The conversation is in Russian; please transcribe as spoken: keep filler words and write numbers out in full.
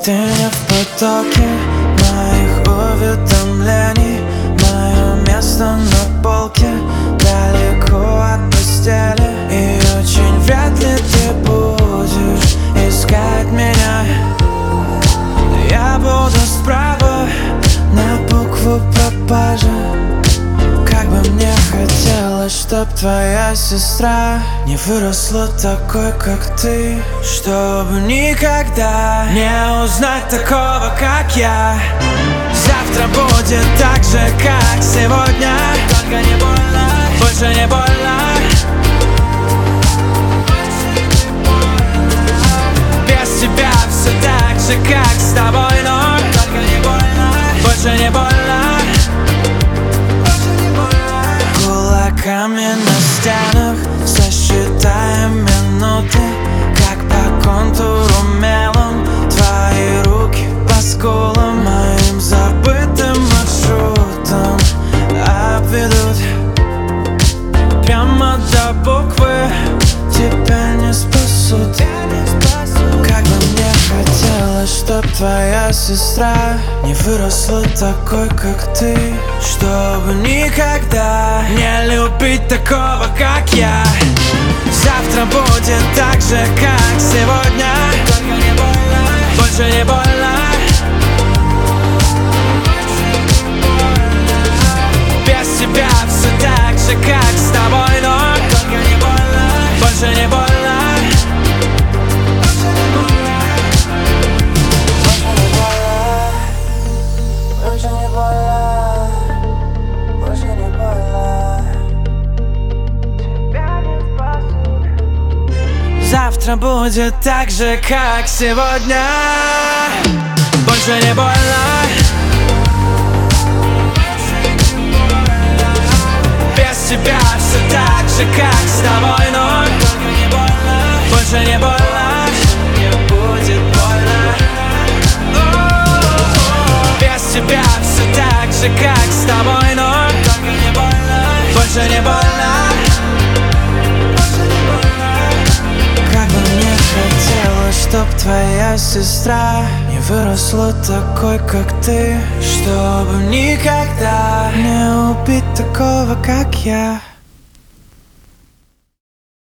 Ты не в потоке моих уведомлений. Мое место на полке далеко от постели, и очень вряд ли ты будешь искать меня. Я буду справа на букву пропажи. Как бы мне хотелось, чтоб твоя сестра не выросла такой, как ты, чтобы никогда не узнать такого, как я. Завтра будет так же, как сегодня, только не больно, больше не больно. Без тебя все так же, как с тобой, но только не больно, больше не больно. Кулаками на стенах сосчитаем минуты, как по контуру мелом. Твои руки по скулам моим забытым маршрутом обведут прямо до буквы. Тебя не спасут. Как бы мне хотелось, чтоб твоя сестра не выросла такой, как ты, чтобы никогда не любить такого, как я. Завтра будет так же, как сегодня, только не больно, больше не больно. Без тебя все так же, как с тобой, но только не больно, больше не больно. Завтра будет так же, как сегодня, больше не больно. Без тебя все так же, как с тобой, но только не больно, больше не больно. Не будет больно. Без тебя все так же, как с тобой, но только не больно, больше не больно. Чтоб твоя сестра не выросла такой, как ты, чтобы никогда не убить такого, как я.